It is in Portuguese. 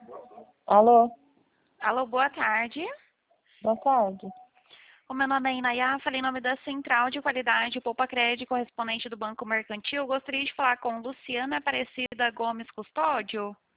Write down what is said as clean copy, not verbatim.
Alô, Alô, boa tarde. boa tarde. O meu nome é Inayá, falei em nome da Central de Qualidade Poupa Crédito, correspondente do Banco Mercantil. Gostaria de falar com Luciana Aparecida Gomes Custódio.